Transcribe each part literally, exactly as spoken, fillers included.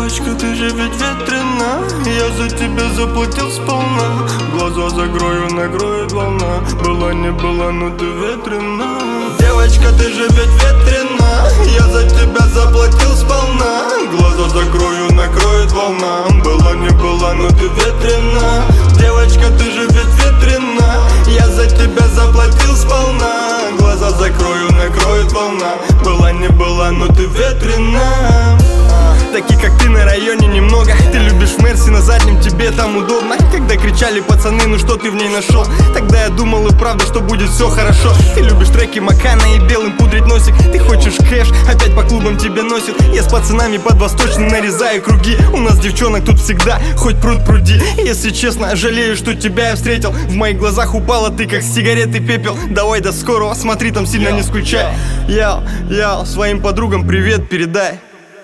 Девочка, ты же ведь ветрена, я за тебя заплатил сполна. Глаза закрою, накроет волна. Была не была, но ты ветрена. Девочка, ты же ведь ветрена, я за тебя заплатил сполна. Глаза закрою, накроет волна. Была не была, но ты ветрена. Девочка, ты же ведь ветрена, я за тебя заплатил сполна. Глаза закрою, накроет волна. Была не была, но ты ветрена. Таких как ты на районе немного. Ты любишь в Мерси, на заднем тебе там удобно. Когда кричали пацаны, ну что ты в ней нашел? Тогда я думал и правда, что будет все хорошо. Ты любишь треки Макана и белым пудрить носик. Ты хочешь кэш, опять по клубам тебя носит. Я с пацанами под восточный нарезаю круги. У нас девчонок тут всегда, хоть пруд пруди. Если честно, жалею, что тебя я встретил. В моих глазах упала ты, как с сигареты пепел. Давай до скорого, смотри, там сильно не скучай. Я, я своим подругам привет передай.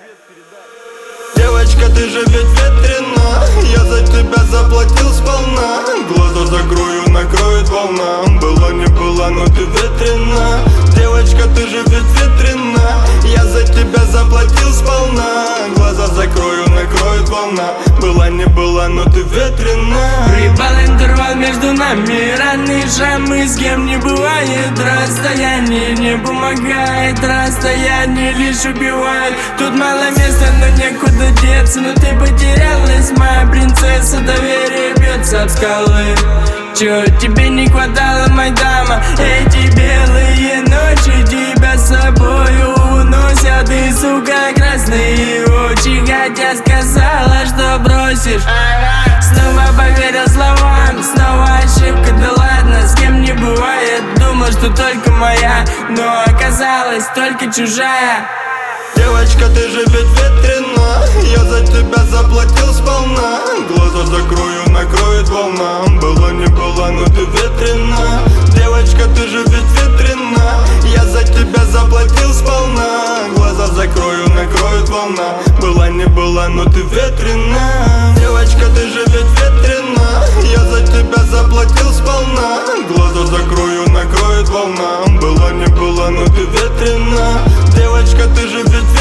Девочка, ты же ведь ветрена, я за тебя заплатил сполна. Глаза закрою, накроет волна. Была не была, но ты ветрена. Девочка, ты же ведь ветрена, я за тебя заплатил сполна. Глаза закрою, накроет волна. Была не была, но ты ветрена. Припал интервал между нами, ранний шрамы, с кем не бывает. Расстояние не помогает, расстояние лишь убивает. Тут мало места, но некуда деться. Но ты потерялась, моя принцесса, доверие бьется об скалы. Чё тебе не хватало, моя дама? Эти белые ночи тебя с собою уносят. И, сука, красные очи, хотя сказала, что бросишь. Снова поверил словам, снова ошибка, да ладно, с кем не бывает. Думал, что только моя, но оказалась только чужая. Девочка, ты же ведь ветрена, я за тебя заплатил сполна. Глаза закрою, накроет волна. Была не была, но ты ветрена. Девочка, ты же ведь ветрена, я за тебя заплатил сполна. Глаза закрою, накроет волна. Была не была, но ты ветрена. Девочка, ты же ведь ветрена, я за тебя заплатил сполна. Глаза закрою, накроет волна. Была не была, но ты ветрена. Девочка, ты же ведь